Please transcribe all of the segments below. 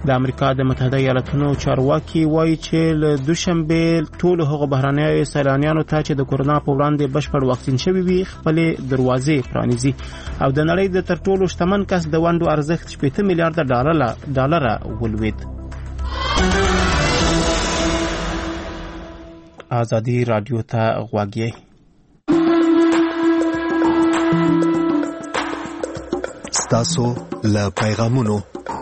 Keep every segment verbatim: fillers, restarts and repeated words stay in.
د امریکا د متحده ایالاتونو چارواکي وایي چې له دوشنبه ټول هغه بهراني سیلانیانو ته چې د کورونا په وړاندې بشپړ واکسین شوي وي خپل دروازې پرانیزي او د نړۍ د تر ټولو شتمن کس د ونډو ارزښت شپږ میلیارډ ډالر ډالر ولوید. آزادی رادیو ته غواګي. ستاسو له پیغامونو.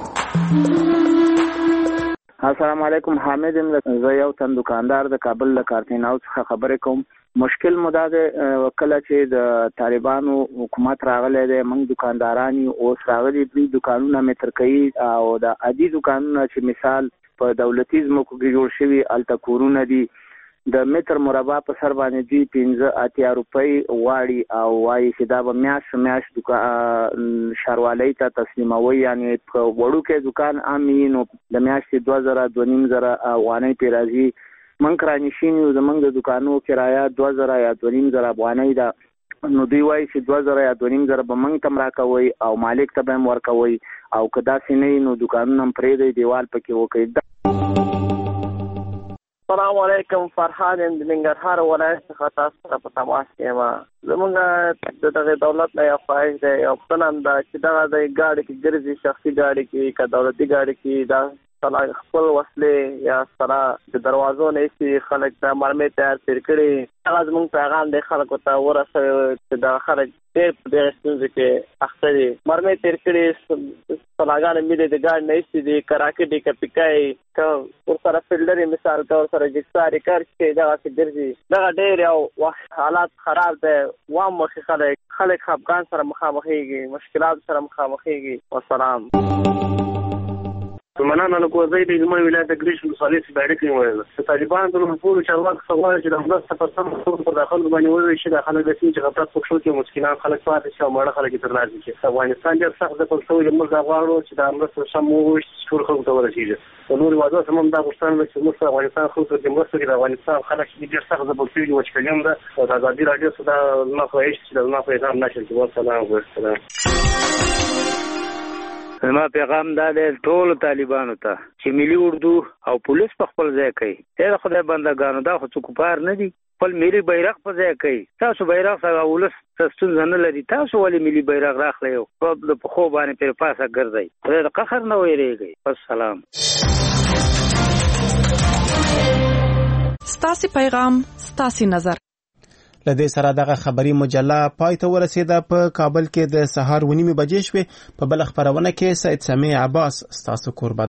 السلام علیکم، حامد ام. زه یو تن دکاندار د کابل له کارتیناو څخه خبرې کوم. مشکل مو دا دی کله چې د طالبانو حکومت راغلی دی، موږ دکانداران اوس راغلي دوی دکانونه متر کوي او د عادي دکانونه چې مثال په دولتي ځمکو کې جوړ شوي هلته کورونه دي، د متر مربع په سر باندې دوی پنځه اتیا روپۍ غواړي او وایي چې دا به میاشت میاشت ښاروالۍ ته تسلیموي، یعنې په وړوکی دکان عام وي نو د میاشتې دوه زره دوه نیم زره افغانۍ پرې راځي. موږ کرانشین یو، زموږ د دکانو کرایه دوه زره یا دوه نیم زره افغانۍ ده، نو دوی وایي چې دوه زره یا دوه نیم زره به موږ ته هم راکوئ او مالک ته به هم ورکوئ او که داسې نه وي نو دکانونه هم پرېږدئ، دیوال پکې وکړئ. السلام علیکم، فرحان یم د ننګرهار ولایت څخه تاسو سره په تماس کې یم. زمونږ د دغه دولت نه یو خواهش دی، یو پوښتنه هم ده چې دغه د ګاډي کې ګرځي، شخصي ګاډي کې که دولتي ګاډي کې دا خپل وسلې یا سره د دروازو نه ایستي خلک ته مرمۍ تیار تېر کړي. هغه زموږ پیغام دی خلکو ته ورسوي چې دا خلک ډېر په دغه ستونزو کې اخته دي. مرمۍ تېر کړي، سلاګانې مې د ګاډي نه ایستي دي، که راکټ یې که پیکای که ورسره فلډر یې مثال که ورسره جګسار یې کار چې دغسې ګرځي. دغه ډېر یو حالات خراب دی. وام مخې خلک خلک خفګان سره مخامخېږي، مشکلات سره مخامخېږي. والسلام. مننه له کوزۍ د جمعې ولایت د ګریش ولسوالۍ څخه اړیکې ویل. د طالبانو د ټولو چارواکو څخه غواړي چې د مرسته په سم ډول پر داخل باندې وویشي، د خلک د سیمې چې غفلت پکې وکړي، مسکینان خلک پاتې شي او ماړه خلک یې ترلاسه کړي. افغانستان ډېر سخت ځپل شوی دی. موږ دا غواړو چې دا مرسته سم وویشي چې ټولو خلکو ته ورسېږي. د نورو هېوادونو څخه هم دا غوښتنه ده چې موږ د افغانستان خلکو ته مرسته وکړي. د افغانستان خلک چې ډېر سخت ځپل شوي دي، وچکالي هم ده. او د ازادي راډیو څخه دا زما خواهش چې د زما پیغام نشر کړي. والسلام والسلام. زما پیغام دا دی ټولو طالبانو ته چې ملي اردو او پولیس په خپل ځای کوي. د خدای بندګانو دا خو څوک کفار نه دي، خپل ملي بیرغ په ځای کوي. تاسو بیرغ سره ولس ستونزه نه لري، تاسو ولې ملي بیرغ راخلئ او د پښو باندې پرې پاسه ګرځئ؟ خدای د قهر نه ویریږئ. السلام. ستاسې پیغام، ستاسې نظر. لدې سره دغه خبري مجله پای ته ورسېده. په کابل کې د سهار ونیمې بجې شوې. په بل خبرونه کې سید سمیع عباس ستاسو قربان.